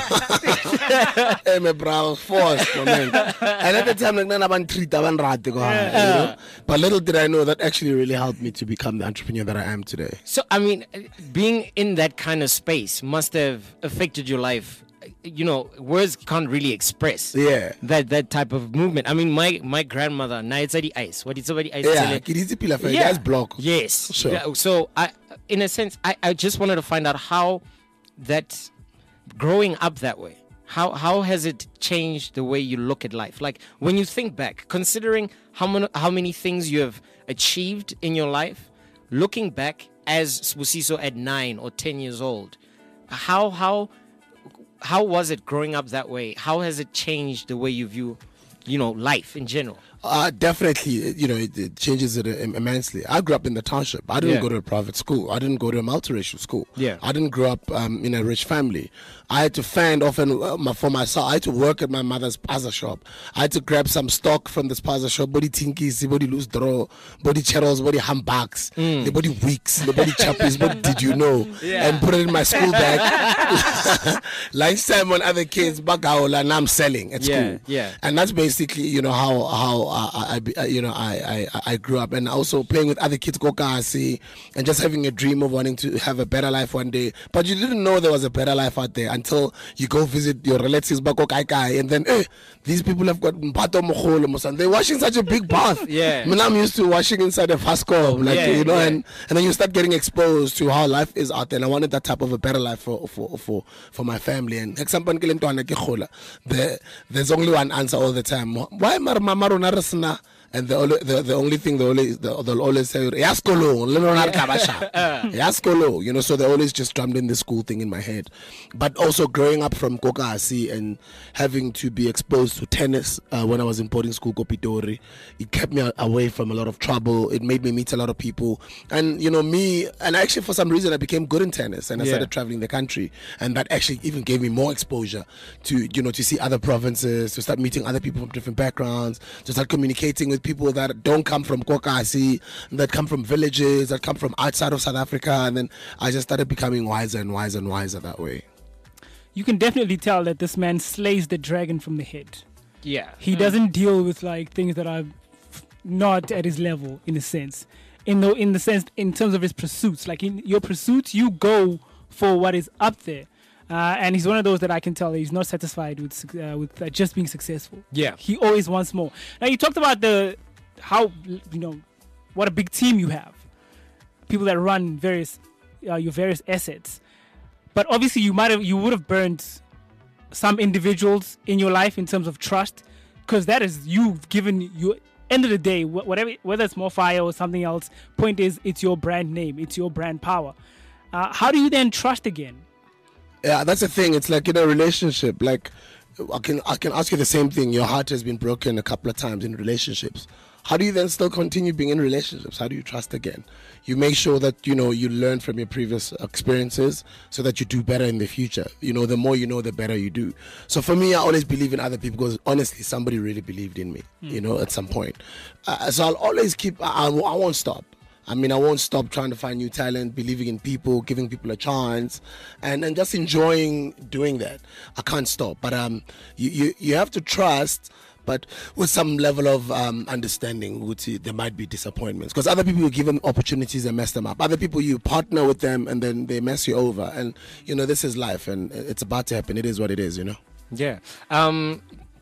Hey, my bro, I was forced, my man. And at the time, like, none of treat, you know. But little did I know that actually really helped me to become the entrepreneur that I am today. So, I mean, being in that kind of space must have affected your life. You know, words can't really express Yeah. that that type of movement. I mean, my my grandmother, na it's the ice. What is the ice? Yeah, Kidisi Pila for guys block. Yes. Sure. Yeah, so I, in a sense, I, I just wanted to find out how that growing up that way, how how has it changed the way you look at life? Like when you think back, considering how many how many things you have achieved in your life, looking back as Sibusiso at nine or ten years old, how how how was it growing up that way? How has it changed the way you view, you know, life in general? Uh, definitely, you know, it, it changes it im- immensely. I grew up in the township. I didn't Yeah. go to a private school. I didn't go to a multiracial school. Yeah. I didn't grow up um, in a rich family. I had to fend often uh, my, for myself. I had to work at my mother's spaza shop. I had to grab some stock from the spaza shop. Body tinkies, body loose draw, body cheddars, body handbags, the body weeks, the body chappies. What did you know? And put it in my school bag. Lunchtime on other kids, bagaola, and I'm selling at Yeah, school. yeah. And that's basically, you know, how how I, I, I be- uh, you know I, I I grew up, and also playing with other kids, kokasi, and just having a dream of wanting to have a better life one day. But you didn't know there was a better life out there until you go visit your relatives, bako kai kai, and then eh, these people have got mpato mokholo mosan. They're washing such a big bath. Yeah. I mean, I'm used to washing inside a Fasco, like Yeah, you know, yeah. and and then you start getting exposed to how life is out there. And I wanted that type of a better life for for for, for my family. And example, the there's only one answer all the time. Why mar mama rona re sena? And the only the, the only thing they always the, they'll always say yaskolo yaskolo, you know. So they always just drummed in the school thing in my head. But also growing up from Kokasi and having to be exposed to tennis uh, when I was in boarding school, Kopitori, it kept me a- away from a lot of trouble. It made me meet a lot of people, and you know me. And actually, for some reason, I became good in tennis, and I Yeah. started traveling the country, and that actually even gave me more exposure to you know to see other provinces, to start meeting other people from different backgrounds, to start communicating with people that don't come from Kokasi, that come from villages, that come from outside of South Africa, and then I just started becoming wiser and wiser and wiser that way. You can definitely tell that this man slays the dragon from the head. Yeah. He doesn't deal with like things that are f- not at his level, in a sense. In the in the sense, in terms of his pursuits, like in your pursuits, you go for what is up there. Uh, and he's one of those that I can tell that he's not satisfied with suc- uh, with uh, just being successful. Yeah. He always wants more. Now you talked about the how you know what a big team you have, people that run various uh, your various assets. But obviously, you might have you would have burned some individuals in your life in terms of trust, because that is you've given you. End of the day, wh- whatever, whether it's More Fire or something else, point is it's your brand name, it's your brand power. Uh, how do you then trust again? Yeah, that's the thing. It's like in a relationship, like I can I can ask you the same thing. Your heart has been broken a couple of times in relationships. How do you then still continue being in relationships? How do you trust again? You make sure that, you know, you learn from your previous experiences so that you do better in the future. You know, the more you know, the better you do. So for me, I always believe in other people because honestly, somebody really believed in me, mm. you know, at some point. Uh, so I'll always keep, I, I won't stop. I mean, I won't stop trying to find new talent, believing in people, giving people a chance, and, and just enjoying doing that. I can't stop. But um, you, you, you have to trust, but with some level of um, understanding, which there might be disappointments. Because other people, you give them opportunities and mess them up. Other people, you partner with them and then they mess you over. And, you know, this is life and it's about to happen. It is what it is, you know? Yeah. Um,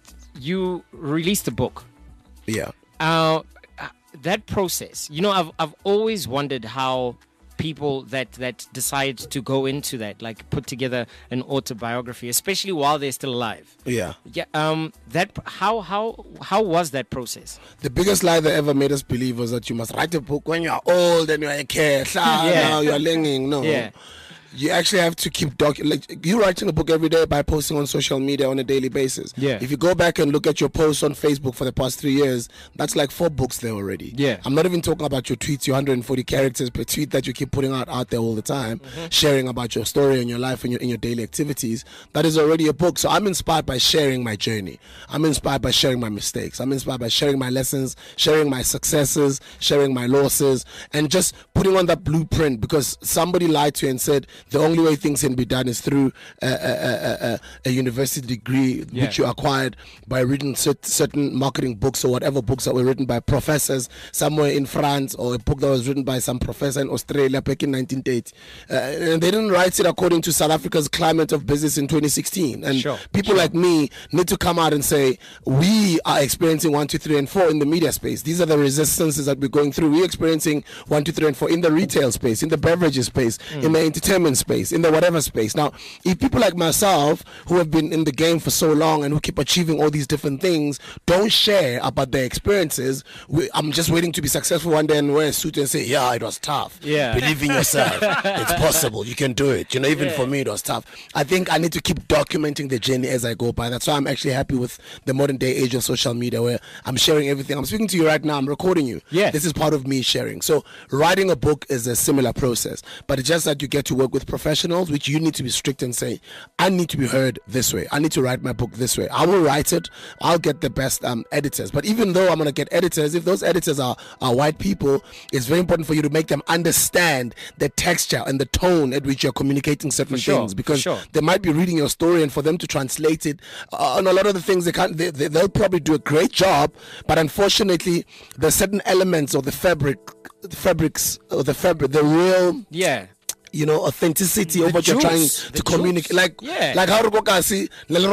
you released a book. Yeah. Uh, that process, you know, I've I've always wondered how people that that decide to go into that, like put together an autobiography, especially while they're still alive. Yeah. Yeah. Um. That how how how was that process? The biggest lie that ever made us believe was that you must write a book when you are old and you are a kid. Yeah. No, you are linging. No. Yeah. You actually have to keep doc. Like you're writing a book every day by posting on social media on a daily basis. Yeah. If you go back and look at your posts on Facebook for the past three years, that's like four books there already. Yeah. I'm not even talking about your tweets, your one hundred forty characters per tweet that you keep putting out out there all the time, mm-hmm. sharing about your story and your life and your in your daily activities. That is already a book. So I'm inspired by sharing my journey. I'm inspired by sharing my mistakes. I'm inspired by sharing my lessons, sharing my successes, sharing my losses, and just putting on that blueprint because somebody lied to you and said the only way things can be done is through a, a, a, a, a university degree yeah. which you acquired by reading cert- certain marketing books or whatever books that were written by professors somewhere in France, or a book that was written by some professor in Australia back in nineteen eighty. Uh, and they didn't write it according to South Africa's climate of business in twenty sixteen. And sure. people sure. like me need to come out and say, we are experiencing one, two, three, and four in the media space. These are the resistances that we're going through. We're experiencing one, two, three, and four in the retail space, in the beverages space, mm. in the entertainment space, in the whatever space. Now, if people like myself who have been in the game for so long and who keep achieving all these different things don't share about their experiences, we, I'm just waiting to be successful one day and wear a suit and say, yeah, it was tough. Yeah. Believe in yourself. It's possible. You can do it. You know, even yeah. for me, it was tough. I think I need to keep documenting the journey as I go by. That's why I'm actually happy with the modern day age of social media where I'm sharing everything. I'm speaking to you right now. I'm recording you. Yeah. This is part of me sharing. So writing a book is a similar process, but it's just that you get to work with professionals, which you need to be strict and say, I need to be heard this way. I need to write my book this way. I will write it. I'll get the best um, editors. But even though I'm going to get editors, if those editors are, are white people, it's very important for you to make them understand the texture and the tone at which you're communicating certain For sure, things, because for sure. they might be reading your story, and for them to translate it uh, on a lot of the things, they can't. They, they, they'll probably do a great job, but unfortunately, there's certain elements of the fabric, the fabrics, or the fabric, the real. Yeah. You know, authenticity The of what you're trying juice, the to communicate. juice. Like, Yeah. like how to go kasi,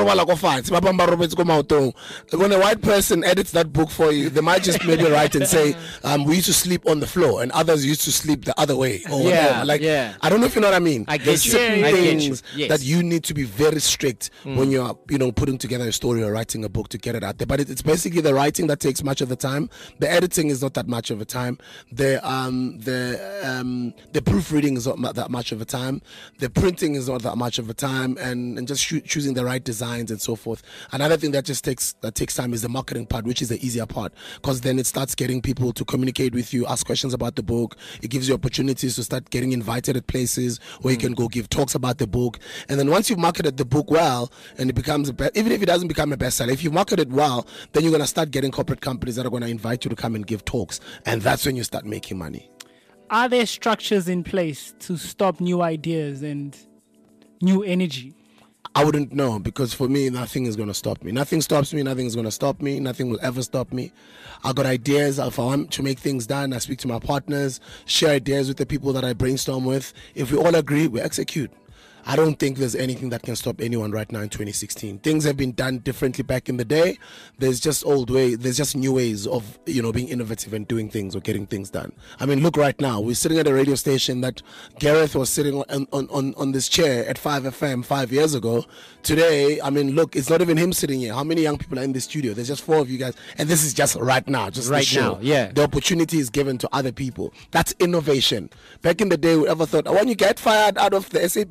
when a white person edits that book for you, they might just maybe write and say, um, we used to sleep on the floor and others used to sleep the other way. Or Yeah, whatever. Like, yeah. I don't know if you know what I mean. I get There's you. certain I get you. things Yes. that you need to be very strict Mm. when you're, you know, putting together a story or writing a book to get it out there. But it, it's basically the writing that takes much of the time. The editing is not that much of a time. The um the um the proofreading is not mu- that much of a time. The printing is not that much of a time, and, and just choo- choosing the right designs and so forth. Another thing that just takes that takes time is the marketing part, which is the easier part, because then it starts getting people to communicate with you, ask questions about the book. It gives you opportunities to start getting invited at places where you can go give talks about the book. And then once you've marketed the book well, and it becomes a be- even if it doesn't become a bestseller, if you market it well, then you're gonna start getting corporate companies that are gonna invite you to come and give talks, and that's when you start making money. Are there structures in place to stop new ideas and new energy? I wouldn't know, because for me, nothing is going to stop me. Nothing stops me. Nothing is going to stop me. Nothing will ever stop me. I got ideas. If I want to make things done, I speak to my partners, share ideas with the people that I brainstorm with. If we all agree, we execute. I don't think there's anything that can stop anyone right now in twenty sixteen. Things have been done differently back in the day. There's just old way. There's just new ways of, you know, being innovative and doing things or getting things done. I mean, look right now. We're sitting at a radio station that Gareth was sitting on on, on, on this chair at five F M five years ago. Today, I mean, look, it's not even him sitting here. How many young people are in the studio? There's just four of you guys, and this is just right now, just Right the show. now, yeah. The opportunity is given to other people. That's innovation. Back in the day, whoever thought, when you get fired out of the S A B C, you're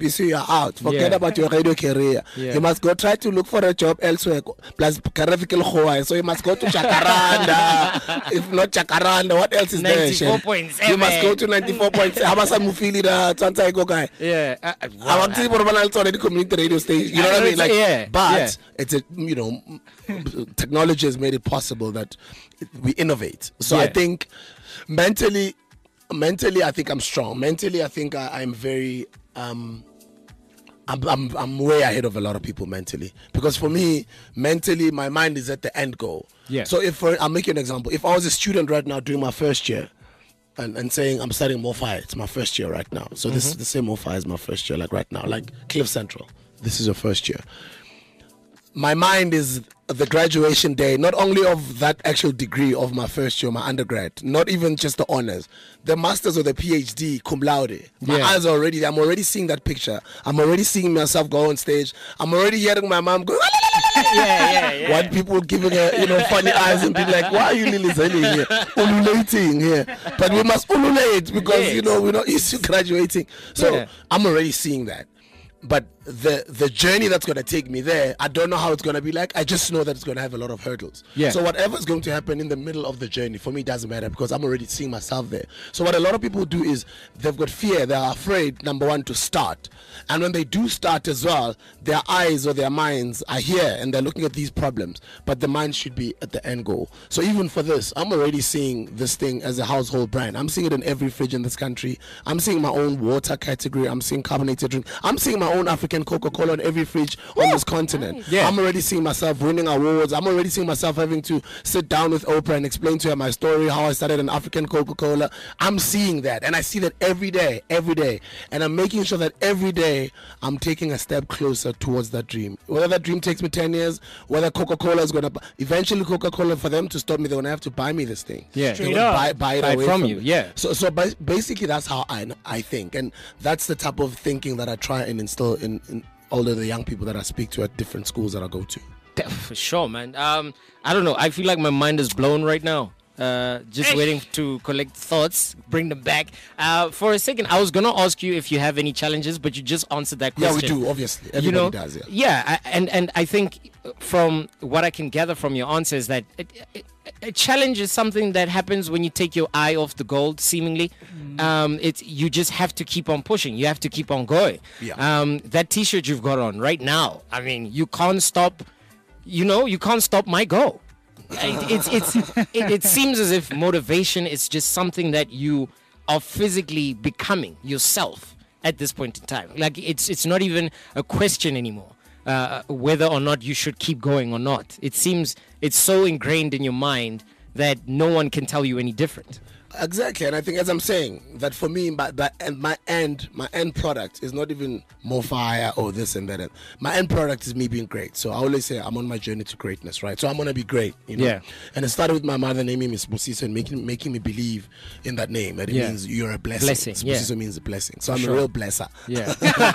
out. Forget Yeah. about your radio career. Yeah. You must go try to look for a job elsewhere. Plus, so you must go to Jacaranda. If not Jacaranda, what else is there? ninety-four Shen? point seven. You must go to ninety-four point seven. How much am feeling that? Tanta iko guy. Yeah. Uh, uh, I want to see what else already community radio station. You know what I mean? Like, Yeah, but yeah. it's a you know, technology has made it possible that we innovate. So I Yeah. think mentally, mentally, I think I'm strong. Mentally, I think I, I'm very. Um, I'm, I'm I'm way ahead of a lot of people mentally, because for me, mentally, my mind is at the end goal. Yeah. So if for, I'll make you an example. If I was a student right now doing my first year, and, and saying I'm studying MoFi, it's my first year right now. So this Mm-hmm. is the same MoFi as my first year, like right now, like Cliff Central. This is your first year. My mind is the graduation day, not only of that actual degree of my first year, my undergrad, not even just the honors, the masters or the PhD, cum laude. My Yeah. eyes are already, I'm already seeing that picture. I'm already seeing myself go on stage. I'm already hearing my mom go, yeah, yeah, yeah. what people giving her, you know, funny eyes and be like, why are you Lily Zeli here? Ululating here. But we must ululate because, Yes. you know, we're not used to graduating. So Yeah. I'm already seeing that. But the the journey that's going to take me there, I don't know how it's going to be like. I just know that it's going to have a lot of hurdles. Yeah. So whatever's going to happen in the middle of the journey, for me, doesn't matter because I'm already seeing myself there. So what a lot of people do is they've got fear. They are afraid, number one, to start. And when they do start as well, their eyes or their minds are here and they're looking at these problems. But the mind should be at the end goal. So even for this, I'm already seeing this thing as a household brand. I'm seeing it in every fridge in this country. I'm seeing my own water category. I'm seeing carbonated drink. I'm seeing my own African Coca-Cola on every fridge on this continent. Yeah. I'm already seeing myself winning awards. I'm already seeing myself having to sit down with Oprah and explain to her my story, how I started an African Coca-Cola. I'm seeing that, and I see that every day, every day. And I'm making sure that every day I'm taking a step closer towards that dream. Whether that dream takes me ten years, whether Coca-Cola is going to... Eventually, Coca-Cola, for them to stop me, they're going to have to buy me this thing. Yeah. They're Straight gonna up. buy, buy it Buy it away from from you, me. yeah. So, so ba- basically, that's how I, I think. And that's the type of thinking that I try and instill in, in all of the young people that I speak to at different schools that I go to. De- For sure, man. Um, I don't know. I feel like my mind is blown right now. Uh, just waiting to collect thoughts, bring them back. Uh, for a second, I was gonna ask you if you have any challenges, but you just answered that Yeah, question. we do, obviously. You know, Everybody does, yeah. I, and and I think from what I can gather from your answer is that it, it, a challenge is something that happens when you take your eye off the goal. Seemingly, um, it's you just have to keep on pushing. You have to keep on going. Yeah. Um, that T-shirt you've got on right now. I mean, you can't stop. You know, you can't stop my goal. It, it's it's it, it seems as if motivation is just something that you are physically becoming yourself at this point in time. Like it's it's not even a question anymore uh, whether or not you should keep going or not. It seems it's so ingrained in your mind that no one can tell you any different. Exactly, and I think, as I'm saying, that for me, my, my, and my end, my end product is not even more fire or this and that. My end product is me being great. So I always say I'm on my journey to greatness, right? So I'm gonna be great, you know. Yeah. And it started with my mother naming me Sibusiso and making making me believe in that name. That it Yeah. means you're a blessing. Blessing, yeah. Sibusiso means a blessing. So I'm Sure. a real blesser. Yeah.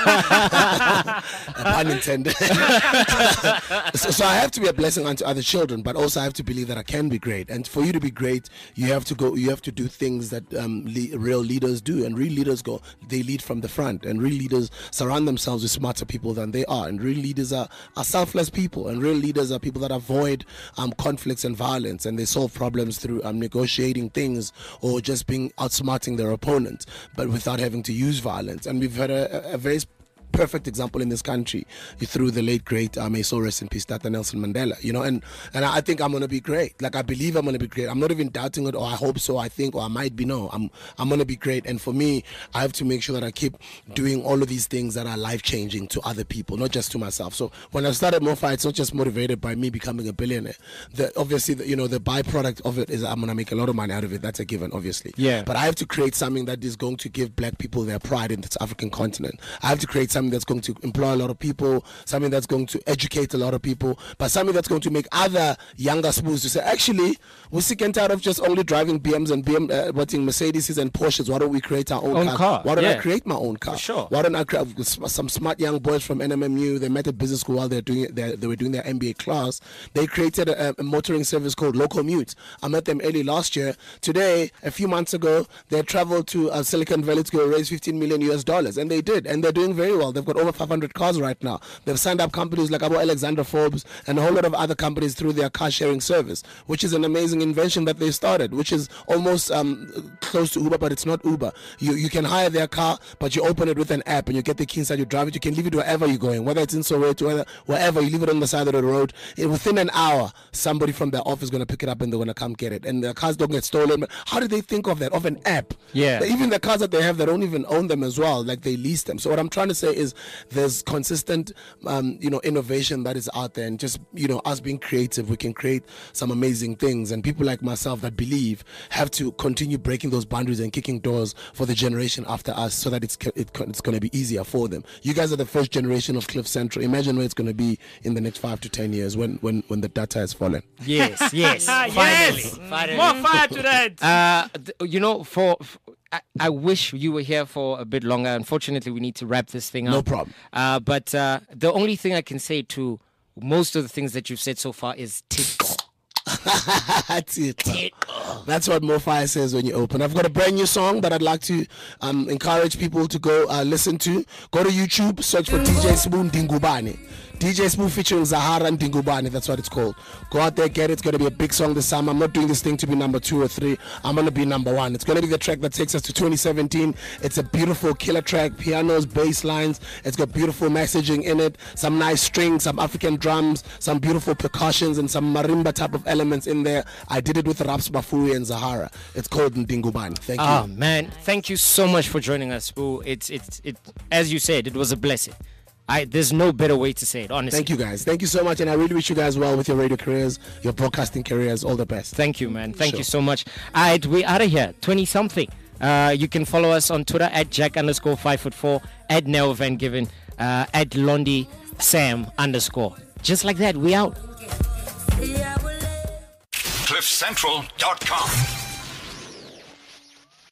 Pun intended. so, so I have to be a blessing unto other children, but also I have to believe that I can be great. And for you to be great, you have to go. You have to do things that um, le- real leaders do, and real leaders go. They lead from the front, and real leaders surround themselves with smarter people than they are. And real leaders are, are selfless people, and real leaders are people that avoid um, conflicts and violence, and they solve problems through um, negotiating things or just being outsmarting their opponent, but without having to use violence. And we've had a, a, a very perfect example in this country through the late great uh, may so rest in peace Tata Nelson Mandela, you know, and and I think I'm gonna be great. Like I believe I'm gonna be great. I'm not even doubting it, or I hope so. I think, or I might be. No, I'm I'm gonna be great. And for me, I have to make sure that I keep doing all of these things that are life changing to other people, not just to myself. So when I started MoFi, it's not just motivated by me becoming a billionaire. The obviously, the, you know, the byproduct of it is I'm gonna make a lot of money out of it. That's a given, obviously. Yeah. But I have to create something that is going to give black people their pride in this African continent. I have to create something that's going to employ a lot of people, something that's going to educate a lot of people, but something that's going to make other younger spoos to say, actually, we're sick and tired of just only driving B Ms and B M, uh, what in Mercedes and Porsches. Why don't we create our own, Own car? car, Why don't yeah. I create my own car? For sure. Why don't I create some smart young boys from N M M U? They met at business school while they're doing it. They, they were doing their M B A class. They created a, a motoring service called Locommute. I met them early last year. Today, a few months ago, they traveled to uh, Silicon Valley to go raise fifteen million U S dollars, and they did, and they're doing very well. well. They've got over five hundred cars right now. They've signed up companies like Abo Alexander Forbes and a whole lot of other companies through their car sharing service, which is an amazing invention that they started, which is almost um, close to Uber, but it's not Uber. You you can hire their car, but you open it with an app and you get the key inside, you drive it, you can leave it wherever you're going, whether it's in Soweto, whether, wherever, you leave it on the side of the road. And within an hour, somebody from their office is going to pick it up and they're going to come get it. And the cars don't get stolen. But how did they think of that? Of an app? Yeah. Even the cars that they have, they don't even own them as well. Like they lease them. So what I'm trying to say is there's consistent, um, you know, innovation that is out there, and just, you know, us being creative, we can create some amazing things. And people like myself that believe have to continue breaking those boundaries and kicking doors for the generation after us, so that it's it, it's going to be easier for them. You guys are the first generation of Cliff Central. Imagine where it's going to be in the next five to ten years when when when the data has fallen. Yes, yes, finally, Yes! finally. More fire to that. Uh, th- you know, for, for I, I wish you were here for a bit longer. Unfortunately, we need to wrap this thing up. No problem. Uh, but uh, the only thing I can say to most of the things that you've said so far is tick. That's it. That's what Mofire says when you open. I've got a brand new song that I'd like to um, encourage people to go uh, listen to. Go to YouTube, search for D J Sbu Ndingubane. D J Sbu featuring Zahara and Ndingubane, that's what it's called. Go out there, get it. It's going to be a big song this summer. I'm not doing this thing to be number two or three. I'm going to be number one. It's going to be the track that takes us to twenty seventeen. It's a beautiful killer track, pianos, bass lines. It's got beautiful messaging in it, some nice strings, some African drums, some beautiful percussions, and some marimba type of elements in there. I did it with Raps Bafui and Zahara. It's called Ndingubane. Thank you. Oh man, thank you so much for joining us, Boo. It's it's it as you said, it was a blessing. I there's no better way to say it, honestly. Thank you guys. Thank you so much, and I really wish you guys well with your radio careers, your broadcasting careers. All the best. Thank you, man. Thank Sure. you so much. All right, we out of here. twenty something. Uh, you can follow us on Twitter at Jack underscore five foot four, at Nell Van Given, uh, at Londi Sam underscore. Just like that, we out. cliff central dot com